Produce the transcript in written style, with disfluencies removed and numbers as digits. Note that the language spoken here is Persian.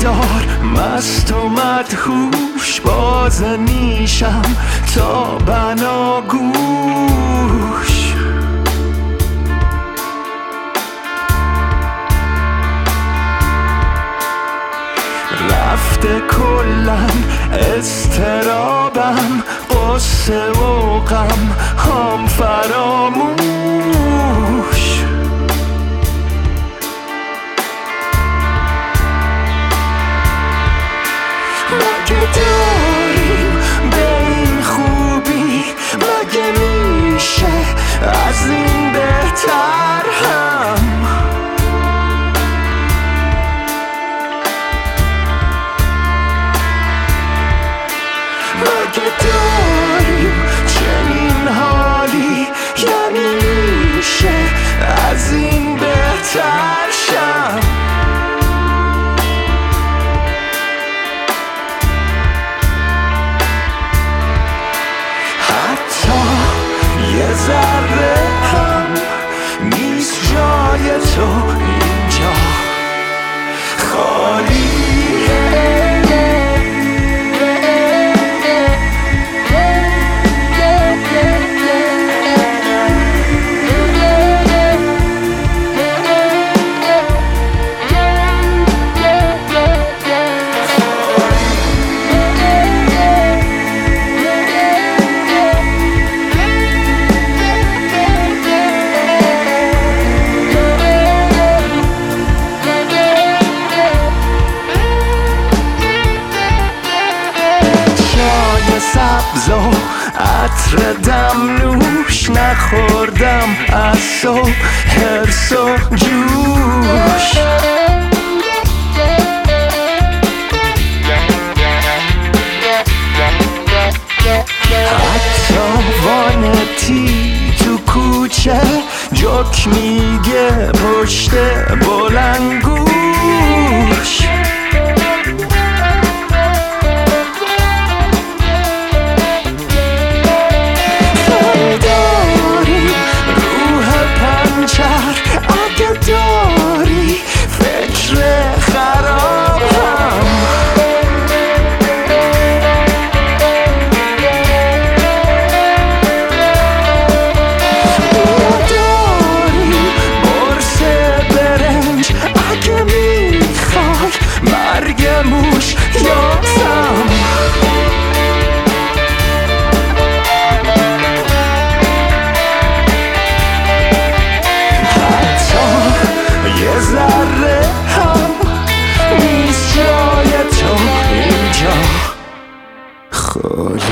بیدار مست و مدهوش باز نیشم تا بناگوش رفته کلن استرابم قصه و غم هم فراموش مگه داریم به این خوبی مگه میشه از این بهتر هم مگه داریم چنین حالی یعنی میشه از این بهتر شم حتی یه ذره هم نیست جای تو اینجا خالیه سبز و عطر دمنوش نخوردم از صبح حرص و جوش حتی وانتی تو کوچه جوک میگه پشت بلندگوش اگه داری فکر خرابم داری برس برنج اگه میخوای مرگ موش یا سم یه ذره هم نیست جای تو اینجا خالی